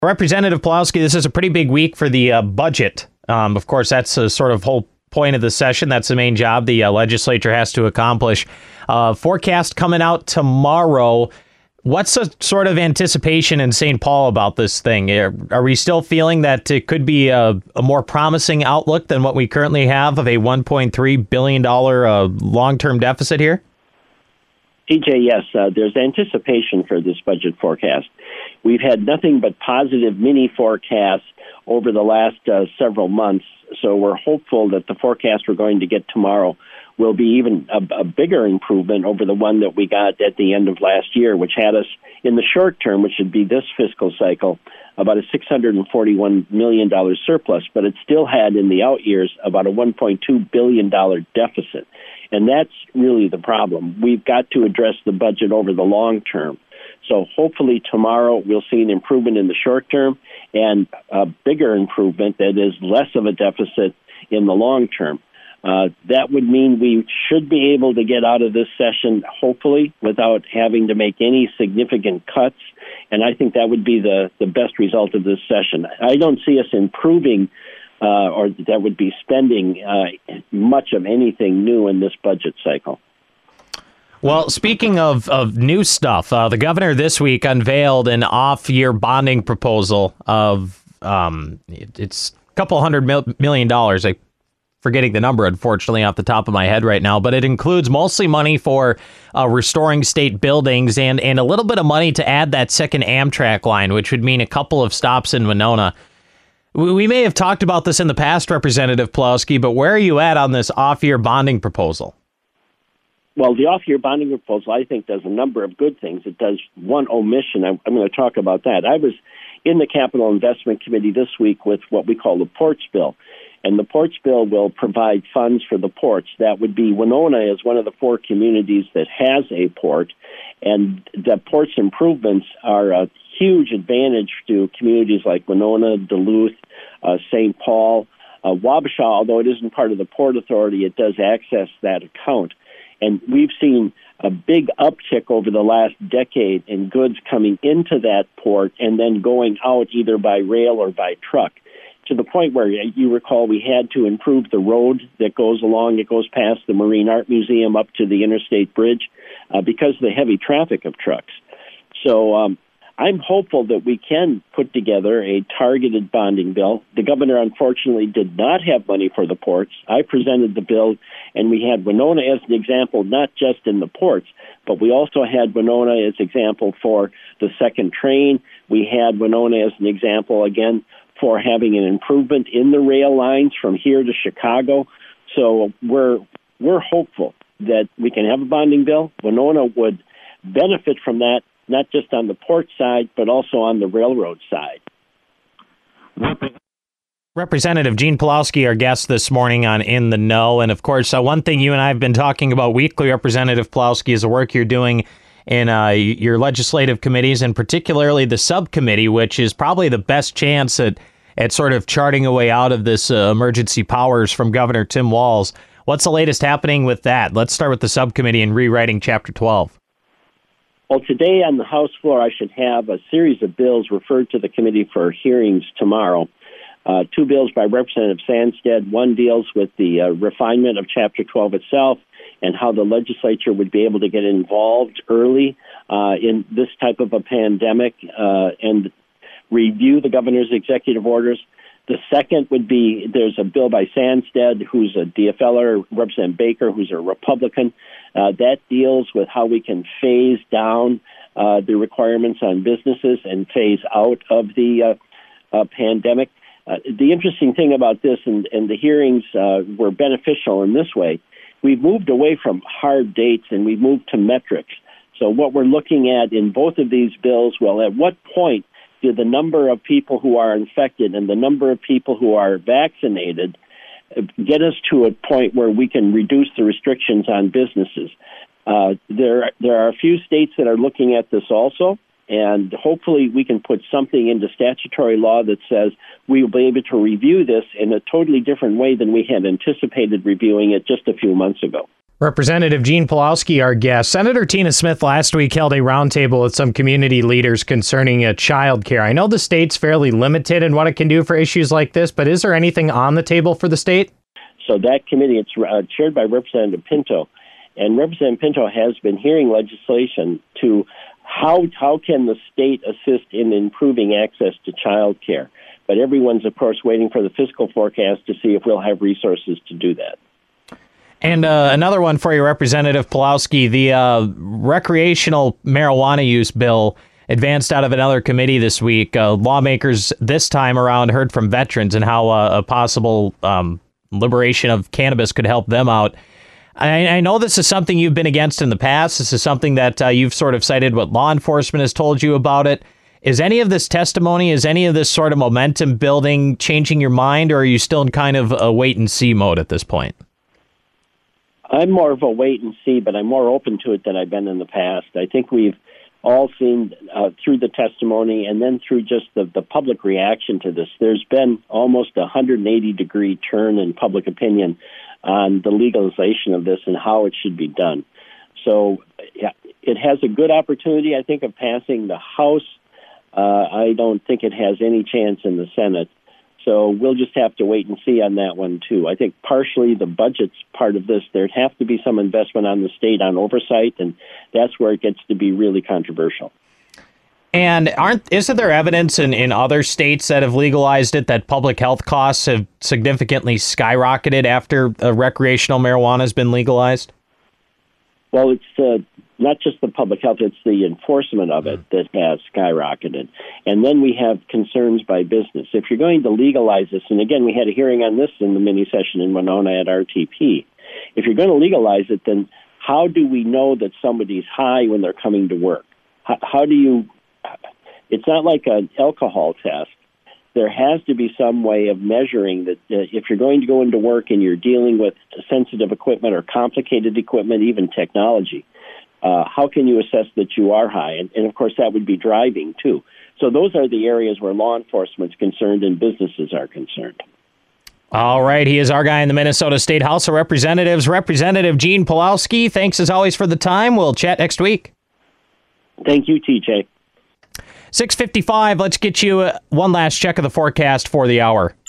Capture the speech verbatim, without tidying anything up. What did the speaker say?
Representative Pawlowski, this is a pretty big week for the uh, budget. Um, of course, that's a sort of whole point of the session. That's the main job the uh, legislature has to accomplish. Uh, forecast coming out tomorrow. What's the sort of anticipation in Saint Paul about this thing? Are, are we still feeling that it could be a, a more promising outlook than what we currently have of a one point three billion dollars uh, long-term deficit here? T J, yes, uh, there's anticipation for this budget forecast. We've had nothing but positive mini forecasts over the last uh, several months, so we're hopeful that the forecast we're going to get tomorrow will be even a, a bigger improvement over the one that we got at the end of last year, which had us in the short term, which would be this fiscal cycle, about a six hundred forty-one million dollars surplus, but it still had in the out years about a one point two billion dollars deficit. And that's really the problem. We've got to address the budget over the long term. So hopefully tomorrow we'll see an improvement in the short term and a bigger improvement that is less of a deficit in the long term. Uh, that would mean we should be able to get out of this session, hopefully, without having to make any significant cuts. And I think that would be the, the best result of this session. I don't see us improving uh, or that would be spending uh, much of anything new in this budget cycle. Well, speaking of, of new stuff, uh, the governor this week unveiled an off-year bonding proposal of um, it, it's a couple hundred mil- million dollars. I forgetting the number, unfortunately, off the top of my head right now, but it includes mostly money for uh, restoring state buildings and, and a little bit of money to add that second Amtrak line, which would mean a couple of stops in Winona. We, we may have talked about this in the past, Representative Pawlowski, but where are you at on this off-year bonding proposal? Well, the off-year bonding proposal, I think, does a number of good things. It does one omission. I'm, I'm going to talk about that. I was in the Capital Investment Committee this week with what we call the Ports Bill. And the Ports Bill will provide funds for the ports. That would be Winona is one of the four communities that has a port. And the ports improvements are a huge advantage to communities like Winona, Duluth, uh, Saint Paul, uh, Wabasha. Although it isn't part of the Port Authority, it does access that account. And we've seen a big uptick over the last decade in goods coming into that port and then going out either by rail or by truck, to the point where, you recall, we had to improve the road that goes along, it goes past the Marine Art Museum up to the Interstate Bridge uh, because of the heavy traffic of trucks. So um, I'm hopeful that we can put together a targeted bonding bill. The governor, unfortunately, did not have money for the ports. I presented the bill, and we had Winona as an example, not just in the ports, but we also had Winona as an example for the second train. We had Winona as an example, again, for having an improvement in the rail lines from here to Chicago. So we're we're hopeful that we can have a bonding bill. Winona would benefit from that, not just on the port side, but also on the railroad side. Representative Gene Pawlowski, our guest this morning on In the Know. And of course, uh, one thing you and I have been talking about weekly, Representative Pawlowski, is the work you're doing in uh, your legislative committees, and particularly the subcommittee, which is probably the best chance at, at sort of charting a way out of this uh, emergency powers from Governor Tim Walz. What's the latest happening with that? Let's start with the subcommittee and rewriting Chapter twelve. Well, today on the House floor, I should have a series of bills referred to the committee for hearings tomorrow. Uh, two bills by Representative Sandstead. One deals with the uh, refinement of Chapter twelve itself and how the legislature would be able to get involved early uh, in this type of a pandemic uh, and review the governor's executive orders. The second would be, there's a bill by Sandstead, who's a D F L er, Representative Baker, who's a Republican, uh, that deals with how we can phase down uh, the requirements on businesses and phase out of the uh, uh, pandemic. Uh, the interesting thing about this, and, and the hearings uh, were beneficial in this way, we've moved away from hard dates and we've moved to metrics. So what we're looking at in both of these bills, well, at what point do the number of people who are infected and the number of people who are vaccinated get us to a point where we can reduce the restrictions on businesses? Uh, there, there are a few states that are looking at this also, and hopefully we can put something into statutory law that says we will be able to review this in a totally different way than we had anticipated reviewing it just a few months ago. Representative Gene Pawlowski, our guest. Senator Tina Smith last week held a roundtable with some community leaders concerning uh, child care. I know the state's fairly limited in what it can do for issues like this, but is there anything on the table for the state? So that committee, it's uh, chaired by Representative Pinto, and Representative Pinto has been hearing legislation to how how can the state assist in improving access to child care. But everyone's, of course, waiting for the fiscal forecast to see if we'll have resources to do that. And uh, another one for you, Representative Pawlowski, the uh, recreational marijuana use bill advanced out of another committee this week. Uh, lawmakers this time around heard from veterans and how uh, a possible um, liberation of cannabis could help them out. I, I know this is something you've been against in the past. This is something that uh, you've sort of cited what law enforcement has told you about it. Is any of this testimony, is any of this sort of momentum building changing your mind, or are you still in kind of a wait-and-see mode at this point? I'm more of a wait and see, but I'm more open to it than I've been in the past. I think we've all seen uh, through the testimony and then through just the, the public reaction to this, there's been almost a one hundred eighty degree turn in public opinion on the legalization of this and how it should be done. So yeah, it has a good opportunity, I think, of passing the House. Uh, I don't think it has any chance in the Senate. So we'll just have to wait and see on that one, too. I think partially the budget's part of this. There'd have to be some investment on the state on oversight, and that's where it gets to be really controversial. And aren't isn't there evidence in, in other states that have legalized it that public health costs have significantly skyrocketed after uh, recreational marijuana has been legalized? Well, it's uh, not just the public health, it's the enforcement of it that has skyrocketed. And then we have concerns by business. If you're going to legalize this, and again, we had a hearing on this in the mini session in Winona at R T P. If you're going to legalize it, then how do we know that somebody's high when they're coming to work? How, how do you, it's not like an alcohol test. There has to be some way of measuring that uh, if you're going to go into work and you're dealing with sensitive equipment or complicated equipment, even technology, uh, how can you assess that you are high? And, and, of course, that would be driving, too. So those are the areas where law enforcement's concerned and businesses are concerned. All right. He is our guy in the Minnesota State House of Representatives, Representative Gene Pawlowski. Thanks, as always, for the time. We'll chat next week. Thank you, T J. six fifty-five, let's get you one last check of the forecast for the hour.